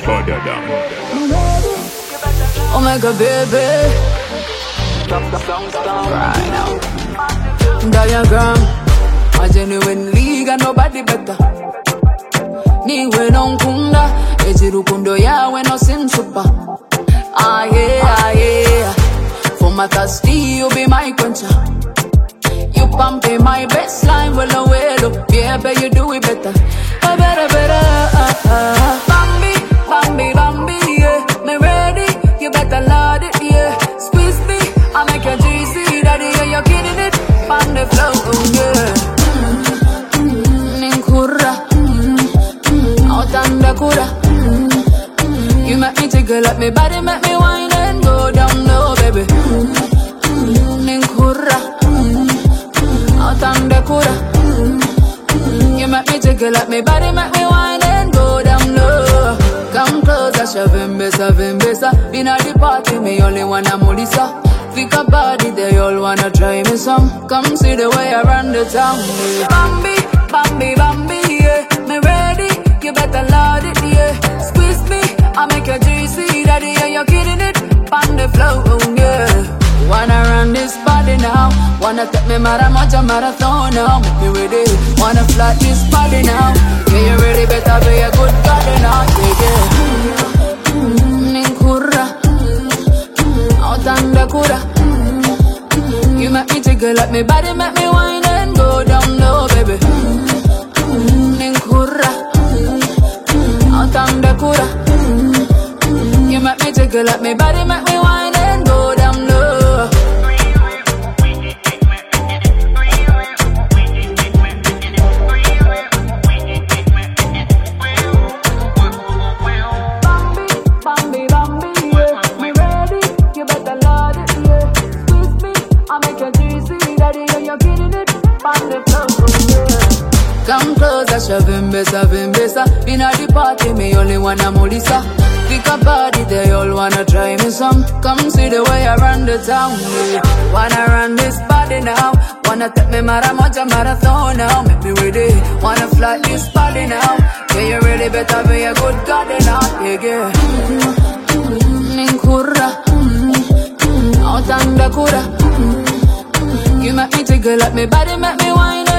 further down. Omega baby, right now. Diagram, a genuine league and nobody better. Niwe nonkunda, ejirukundo yawe no sin super. Ah yeah. For my thirsty, you be my quencher. You pumping my baseline, well, yeah, but you do it better. Better. Bambi, yeah. Me ready, you better load it, yeah. Squeeze me, I make you juicy, daddy, yeah, you're kidding it. On the flow, yeah. Ninkura, out on the kura. You make me jiggle up, me body make me wine and go down low, baby. Ninkura, out on the kura. You make me jiggle up, me body make me wine and go down low. Come closer, Vembesa. In a the party, me only wanna Molisa. Think about it, they all wanna try me some. Come see the way I run the town, yeah. Bambi, yeah. Me ready, you better load it, yeah. Squeeze me, I make you juicy, daddy, yeah, you're kidding it. On the flow, yeah. Wanna run this body now. Wanna take me marathon now. Make me ready. Wanna fly this body now. Yeah, you really better be a good gardener. Yeah. Ninkura, out on the kura. You make me jiggle up, me body make me wine and go down low, baby. Ninkura, out on the kura. You make me jiggle up, me body make me wine and go down low. Bambi, yeah. Me ready, you better load it, yeah. Squeeze me, I make you juicy, daddy, yeah, you're kidding it. On the floor, yeah. Come closer, Vembesa. In a the party, me only wanna Molisa. Think about it, they all wanna try me some. Come see the way I run the town, yeah. Wanna run this body now. Wanna take me marathon now. Make me ready, wanna fly this body now. Yeah, you really better be a good gardener, yeah. Ninkura, out on the kura. You make me jiggle up, me body make me wine.